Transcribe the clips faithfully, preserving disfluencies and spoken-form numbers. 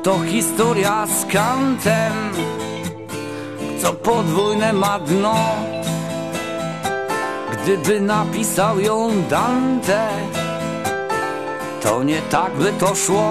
Oto historia z Kantem, co podwójne ma dno. Gdyby napisał ją Dante, to nie tak by to szło.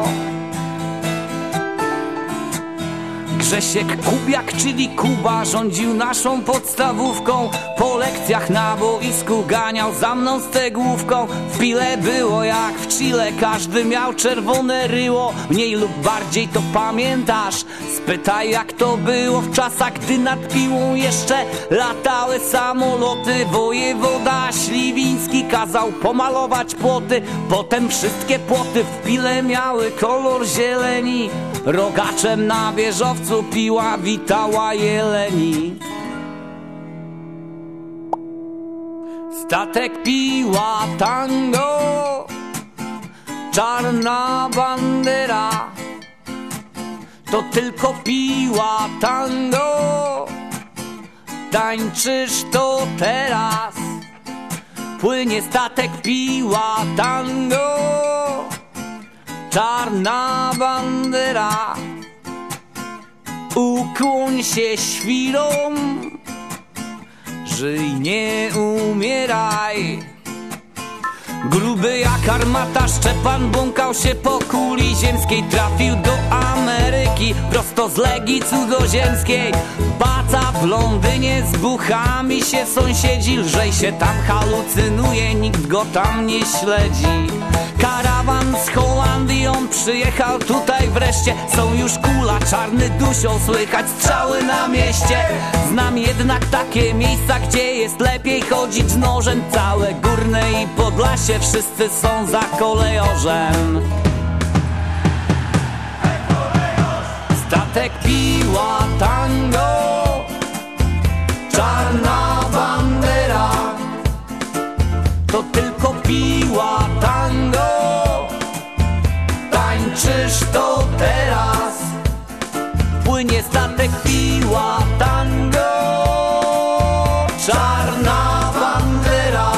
Grzesiek Kubiak, czyli Kuba, rządził naszą podstawówką. Po lekcjach na boisku ganiał za mną stegłówką. W pile było jak w Chile, każdy miał czerwone ryło. Mniej lub bardziej to pamiętasz? Spytaj, jak to było w czasach, gdy nad Piłą jeszcze latały samoloty. Wojewoda Śliwiński kazał pomalować płoty. Potem wszystkie płoty w Pile miały kolor zieleni. Rogaczem na wieżowcu Piła witała jeleni. Statek Piła tango, czarna bandera. To tylko Piła tango, tańczysz to teraz. Płynie statek Piła tango, czarna bandera. Ukłoń się świrom, żyj, nie umieraj. Gruby jak armata Szczepan błąkał się po kuli ziemskiej. Trafił do Ameryki prosto z Legii Cudzoziemskiej. Baca w Londynie, z buchami się sąsiedzi. Lżej się tam halucynuje, nikt go tam nie śledzi. Karawan z Holandii, on przyjechał tutaj wreszcie. Są już kula, czarny dusią, słychać strzały na mieście. Znam jednak takie miejsca, gdzie jest lepiej chodzić z nożem. Całe Górne i Podlasie, wszyscy są za kolejorzem. Statek Piła tango, czarna bandera. To tylko Piła tango, tańczysz to teraz. Płynie statek Piła tango, czarna bandera.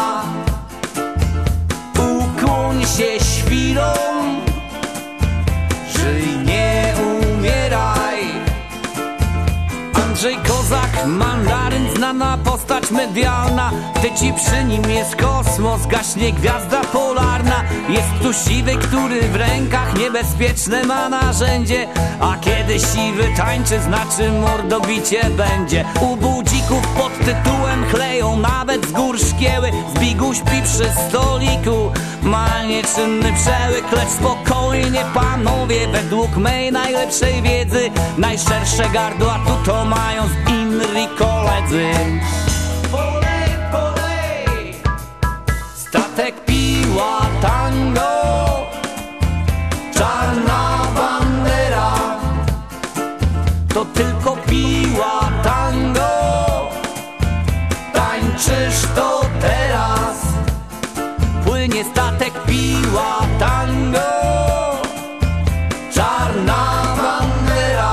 Ukłoń się świrom, żyj, nie umieraj. Andrzej Kozak, mandaryn, znana postać medialna. Tyci przy nim jest kosmos, gaśnie gwiazda polarna. Jest tu siwy, który w rękach niebezpieczne ma narzędzie. A kiedy siwy tańczy, znaczy mordobicie będzie. U budzików pod tytułem chleją nawet z gór szkieły. Zbigu śpi przy stoliku, ma nieczynny przełyk. Lecz spokojnie panowie, według mej najlepszej wiedzy najszersze gardła tu to mają z Inri koledzy. Polej, polej. Statek Piła tango, czarna bandera. To tylko Piła tango, tańczysz to teraz. Płynie statek Piła tango, czarna bandera.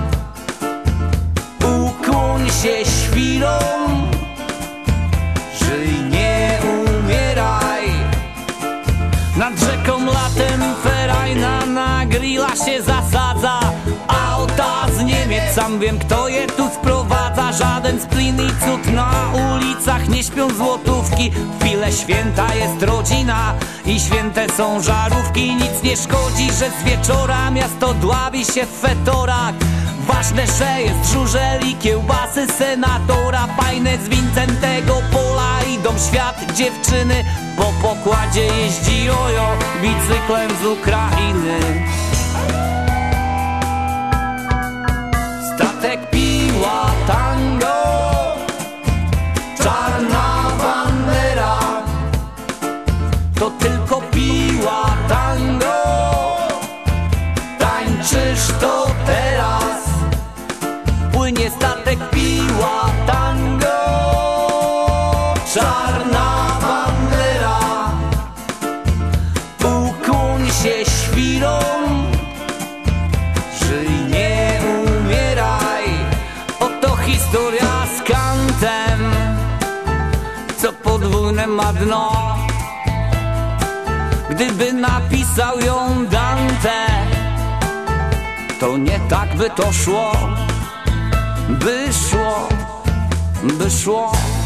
Ukłoń się świrom, żyj, nie umieraj. Nad rzeką latem ferajna na grilla się zasadza. Auta z Niemiec, sam wiem kto je tu sprowadza. Żaden splin i cud na ulicach, nie śpią złotówki. W Pile święta jest rodzina i święte są żarówki. Nic nie szkodzi, że z wieczora miasto dławi się w fetorach. Ważne, że jest żużel i kiełbasy senatora. Fajne z Wincentego Pola idą w świat dziewczyny. Po pokładzie jeździ jojo bicyklem z Ukrainy. Statek Piła tango, czarna bandera. To tylko Piła tango, tańczysz to teraz. Płynie statek Piła tango, czarna bandera. Ukłoń się świrom, żyj, nie umieraj. Oto historia z Kantem, co podwójne ma dno. Gdyby napisał ją Dante, to nie tak by to szło, by szło, by szło.